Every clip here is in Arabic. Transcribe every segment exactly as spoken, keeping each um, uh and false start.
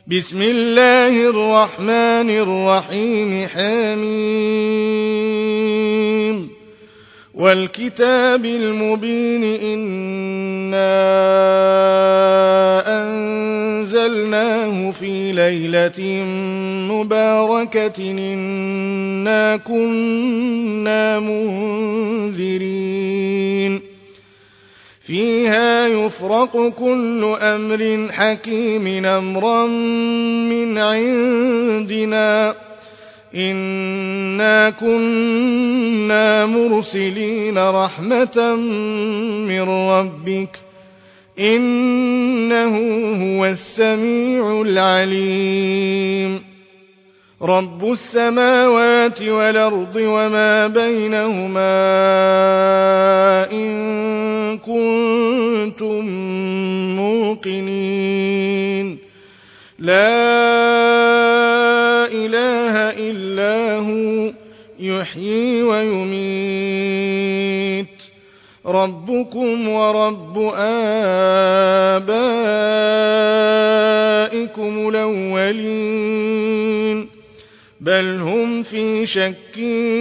بسم الله الرحمن الرحيم حميم والكتاب المبين إنا أنزلناه في ليلة مباركة إنا كنا منذرين فيها يفرق كل أمر حكيم أمرا من عندنا إنا كنا مرسلين رحمة من ربك إنه هو السميع العليم رب السماوات والأرض وما بينهما إن كنتم موقنين لا إله إلا هو يحيي ويميت ربكم ورب آبائكم الأولين بل هم في شك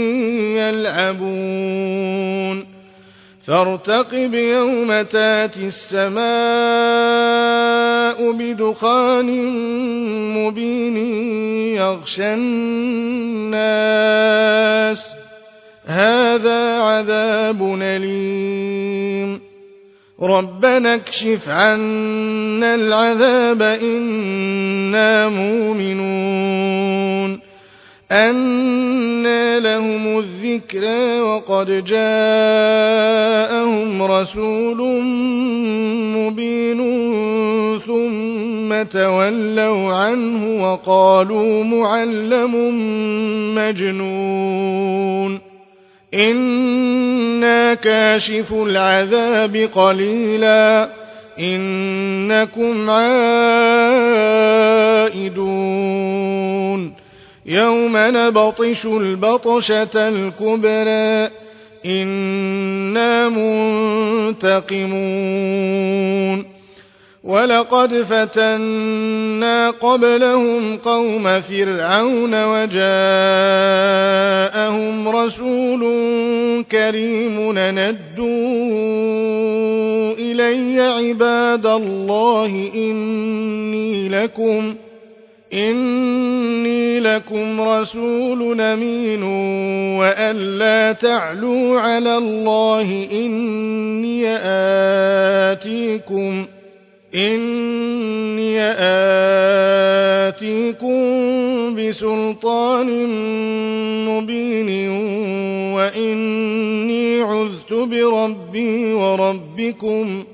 يلعبون فارتقب يوم تاتي السماء بدخان مبين يغشى الناس هذا عذاب أليم ربنا اكشف عنا العذاب إنا مؤمنون أنى لهم الذكرى وقد جاءهم رسول مبين ثم تولوا عنه وقالوا معلم مجنون إنا كاشف العذاب قليلا إنكم عائدون يوم نبطش البطشة الكبرى إنا منتقمون ولقد فتنا قبلهم قوم فرعون وجاءهم رسول كريم ندوا إلي عباد الله إني لكم إني لكم رسول أمين وأن لا تعلوا على الله إني آتيكم إني آتيكم بسلطان مبين وإني عذت بربي وربكم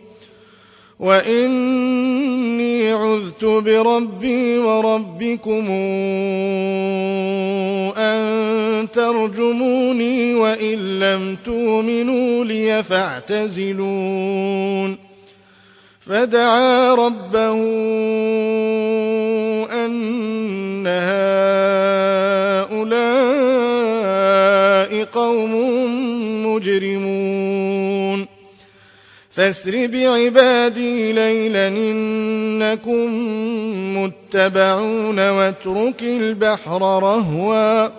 وإني عذت بربي وربكم أن ترجموني وإن لم تؤمنوا لي فاعتزلون فدعا ربه أن هؤلاء قوم مجرمون فاسر بعبادي ليلا إنكم متبعون واترك البحر رهوا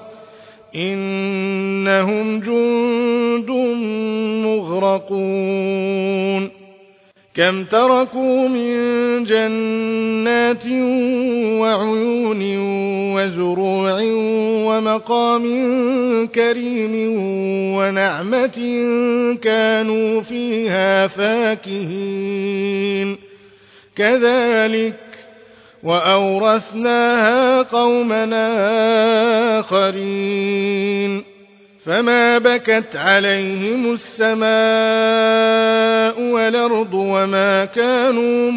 إنهم جند مغرقون كم تركوا من جنات وعيون وزروع ومقام كريم ونعمة كانوا فيها فاكهين كذلك وأورثناها قومنا آخرين فما بكت عليهم السماء والأرض وما كانوا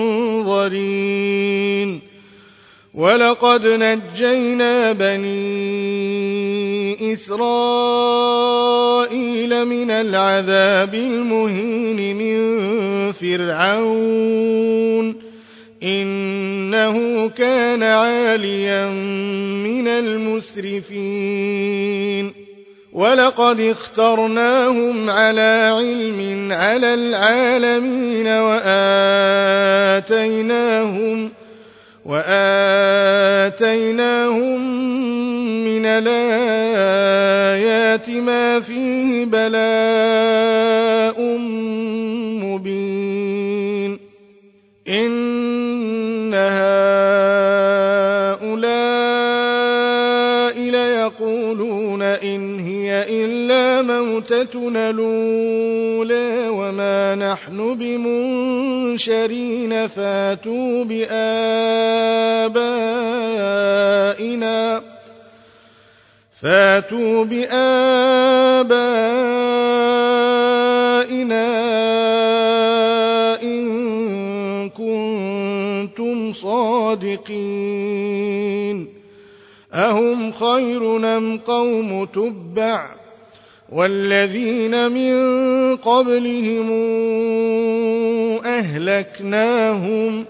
منظرين ولقد نجينا بني إسرائيل من العذاب المهين من فرعون إنه كان عاليا من المسرفين ولقد اخترناهم على علم على العالمين وآتيناهم وآتيناهم من الآيات ما فيه بلاء مبين إن هؤلاء ليقولون إن هي إلا موتتنا الأولى وما نحن بمنشرين فاتوا بآبائنا فاتوا بآبائنا إن كنتم صادقين أهم خير أم قوم تبع والذين من قبلهم أهلكناهم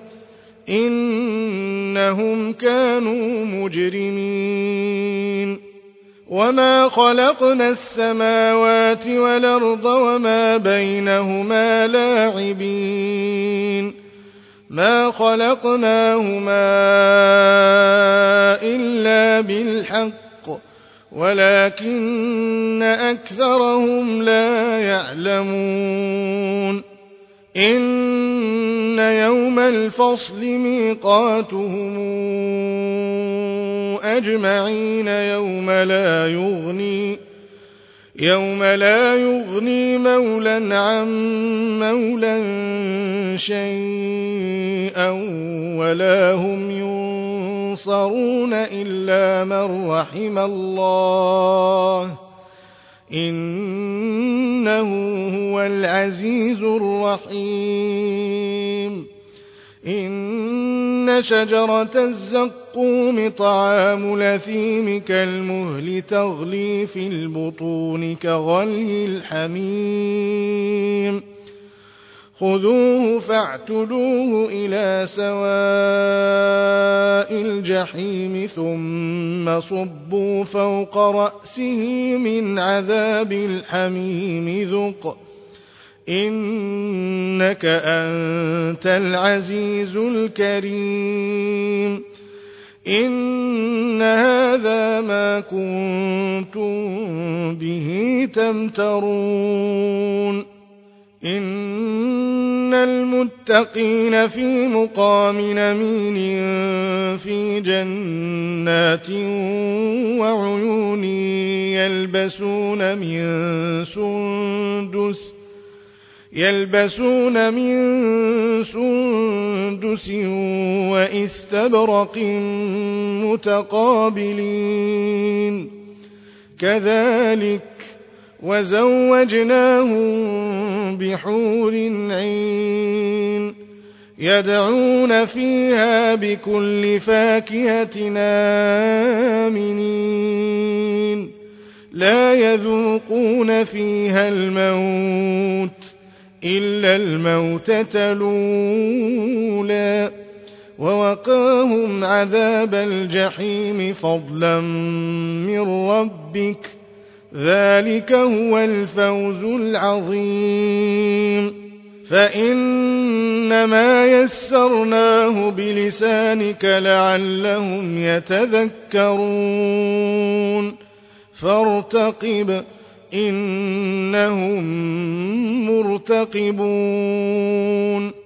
إنهم كانوا مجرمين وما خلقنا السماوات والأرض وما بينهما لاعبين ما خلقناهما إلا بالحق ولكن أكثرهم لا يعلمون إن يوم الفصل ميقاتهم أجمعين يوم لا يغني يوم لا يغني مولى عن مولى شيئا ولا هم ينصرون إلا من رحم الله إنه هو العزيز الرحيم إن شجرة الزقوم طعام الأثيم كالمهل تغلي في البطون كغلي الحميم خذوه فاعتلوه إلى سواء الجحيم ثم صبوا فوق رأسه من عذاب الحميم ذق إنك أنت العزيز الكريم إن هذا ما كنتم به تمترون إن المتقين في مقام أمين في جنات وعيون يلبسون من سندس يلبسون من سندس وإستبرق متقابلين كذلك وزوجناهم بحور عين يدعون فيها بكل فاكهة آمنين لا يذوقون فيها الموت إلا الموتة الأولى ووقاهم عذاب الجحيم فضلا من ربك ذلك هو الفوز العظيم فإنما يسرناه بلسانك لعلهم يتذكرون فارتقب إنهم مرتقبون